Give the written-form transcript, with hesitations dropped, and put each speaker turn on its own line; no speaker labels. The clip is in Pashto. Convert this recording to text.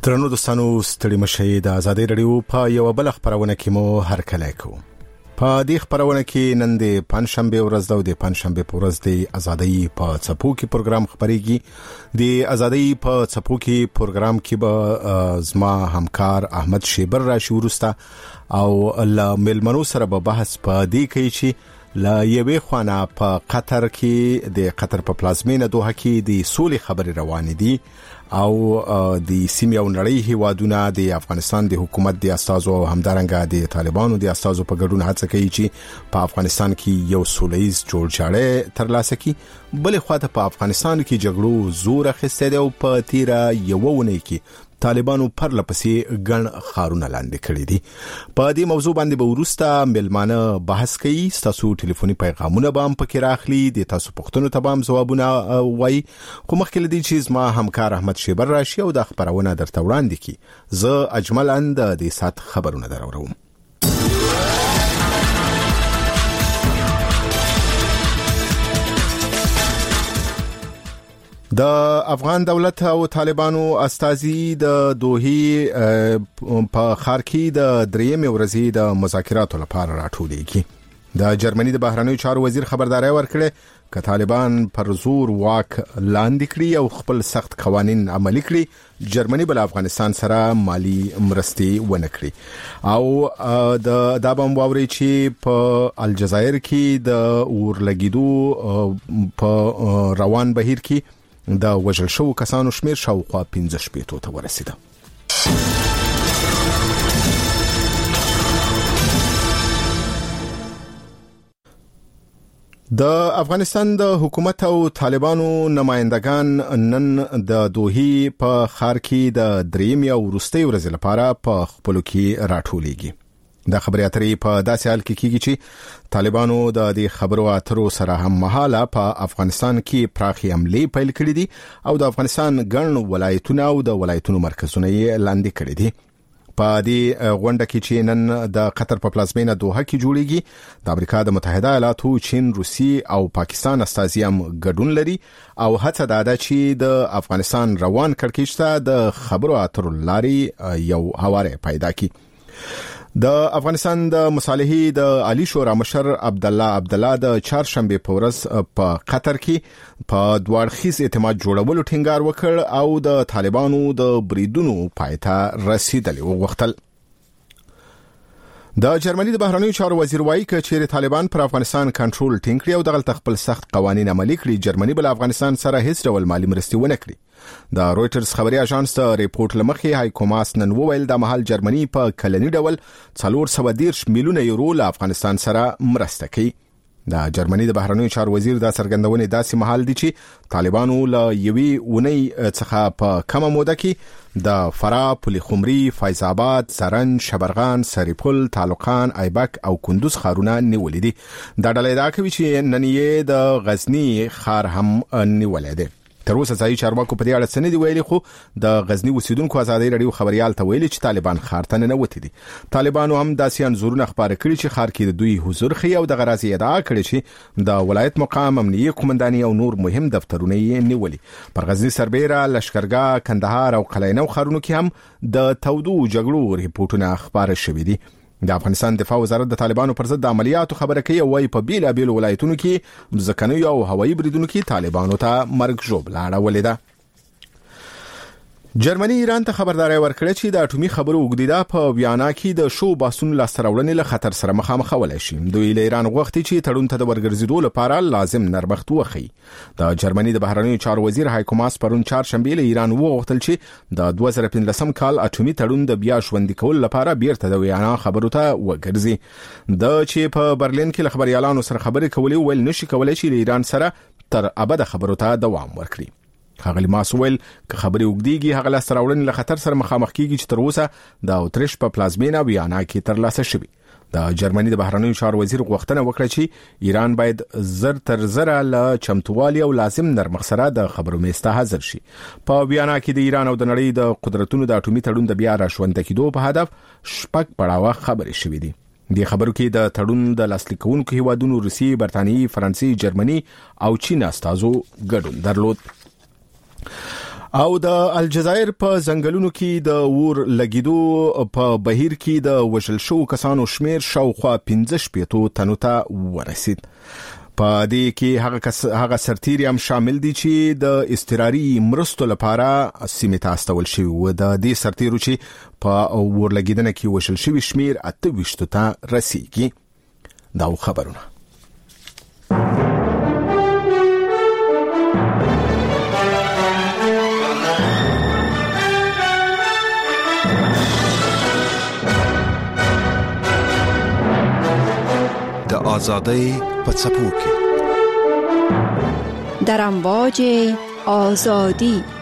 درنو دوستانو ستړي مشي د ازادي رادیو په یو بل خبرونه کې مو هر کله کو په دې خبرونه کې نن د پنځشنبه ورځ د پنځشنبه په ورځ د ازادي په څپو کې پروګرام خبريږي د ازادي په څپو کې پروګرام کې به زما همکار احمد شیبر راشي ورسته او ل ملمنو سره به بحث په دې کوي چې لا یوه خوانه په قطر کې د قطر په پلازمینه دوحه کې د سولې خبري روان دي او د سیمې او نړۍ هیوادونه د افغانستان د حکومت د استازو همدارنګه د طالبانو د استازو په ګډون هڅه کوي چې په افغانستان کې یو سولهییز جوړجاړی ترلاسه کړي بل خواته په افغانستان کې جګړو زور اخیسته دی او په تیره یو ونه کې طالبانو پر لپسې ګڼ خارونه لاندې کړی دي په دې موضوع باندې به ورسته ملمانه بحث کوي تاسو ټلیفوني پیغامونه به هم پکې راخلي د تاسو پوښتنو ته به هم ځوابونه وایي خو مخکې لدی چې ما همکار احمد شیبر راشي او د خبرونه درته وړاندې کی زه اجمل اند د سات خبرونه دراوړم د افغان دولت او طالبانو استازي د دوحې په خار کې د دریم ورځې د مذاکراتو لپاره راټولېږي د جرمني د بهرنیو چارو وزیر خبرداري ورکړه ک طالبان پر زور واک لاندې کړي او خپل سخت قوانين عملي کړي جرمني بل افغانستان سره مالی مرستې ونه کړي او د دابم واوري چې په الجزایر کې د اورلګیدو په روان بهیر کې دا وژل شو کسانو شمیر شاوخوا 15 شپېتو ته ورسیده د افغانستان د حکومت او طالبانو نمائندگان نن د دوحې په خار کې د دریم یا وروستي ورځ لپاره په خپل کې راټولېږي د خبري اترې په داسې حال کې کیږي چې طالبانو د دې خبرو اترو سره هم مهاله په افغانستان کې پراخي حملې پیل کړې دي او د افغانستان ګڼ ولایتونه او د ولایتونو مرکزونه یې لاندې کړې دي په دې غونډه کې چې نن د قطر په پلازمینه دوحه کې جوړیږي د امریکا د متحده ایالاتو چین روسي او پاکستان استازي هم ګډون لري او هڅه ده چې د افغانستان روان کړکېچ ته د خبرو اترو لاري یو حواله پیدا کړي د افغانستان د مصالحې د عالی شورا مشر عبد الله د چهارشنبه په ورځ په قطر کې په دوړخیز اعتماد جوړولو ټینګار وکړ او د طالبانو د بریدونو پایته رسیدلی وغوښتل د جرمني د بهرنیو چارو وزیر وایي چې طالبان پر افغانستان کنټرول ټینګ کړی او د خپل سخت قوانين عملي کړي جرمني بل افغانستان سره هیڅ ډول مالی مرستې ونه کړي د رويټرز خبري اژانس ته ریپورت لمخې هایکو ماس نن وویل د محل جرمني په کلنی ډول 410 میلیونه یورو له افغانستان سره مرسته کوي د جرمني د بهرنیو چارو وزیر د سرګندونې داسې محل دي چې طالبانو له یوې اونۍ څخه په کمه موده کې د فرا، پل خمري، فیض آباد، زرنج، شبرغان، سریپل، تعلقان، ایبک او کندوز ښارونه نیولې دي دا ډله دا کوي چې نن یې د غزنی ښار هم نیولې ده تر اوسه ځای چارواکو په دې اړه څه نه دی ویلي خو د غزنی اوسیدونکو ازادي رادیو خبريال ته ویلي چې طالبان ښار ته نه وتی دي طالبانو هم داسې انزورونه خبره کړي چې ښار کې د دوی حضور خي او د غرازي ادعا کړي چې د ولایت مقام امنیه قومنداني او نور مهم دفترونه یې نیولي پر غزنی سربېره لشکرګاه، کندهار او قلعه‌نو ښارونو کې هم د تودو جګړو ریپورتونه خبره شوې دي د افغانستان دفاع وزارت د طالبانو پر ضد عملیاتو خبره کوي او په بیلابیل ولایتونو کې ځکهنوي او هوایي بریدونو کې طالبانو ته مرګ ژوبله اړولې ده جرمني ایران ته خبرداري ورکړه چې د اټومي خبرو وګړي په ویانا کې د شو باسون لاستراوړنې له خطر سره مخامخ ولای شي دوی له ایران غوښتي چې تړون ته د ورګرځېدو لپاره لازم نرمښت وخی د جرمني د بهرنیو چارو وزیر هایکو ماس پرون چهارشنبه له ایران وغوښتل چې د 2015 کال اټومي تړون د بیا ژوندۍ کول لپاره بیرته د ویانا خبرو ته وګرځي د چې په برلین کې خبريالانو سره خبرې کولې ول نشي کولای چې ایران سره تر ابد خبرو ته دوام ورکړي هغه ماسویل که خبري وګديږي هغه لاستراوړنې له خطر سره مخامخ کیږي چې تر اوسه د اوتریش په پلازمینه ویانا کې ترلاسه شوی د جرمني د بهرنیو چارو وزیر غوښتنه وکړه چې ایران باید زر تر زر له چمتووالي او لازم نرمښت سره د خبرو میسته حاضر شي په ویانا کې د ایران او د نړۍ د قدرتونو د اټومي تړون د بیا راژوندۍ کېدو په هدف شپږ پړاوه خبرې شوې دي د خبرو کې د تړون د لاسلیک کوونکو هیوادونو روسي، برتانیې، فرانسې، جرمني او چین استازو ګډون درلود او د الجزایر په ځنګلونو کې د اور لګیدو په بهیر کې د وژل شو کسانو شمیر شاوخوا 15 تنو ته ورسید. په دې کې هغه سرتیري هم شامل دي چې د اضطراري مرستو لپاره سیمه ته استول شوی و. د دې سرتیرو چې په اور لګیدنه کې وژل شوی شمیر 28 ته رسیدي. دا خبرونه
آزادی په څپو کې
در امواج آزادی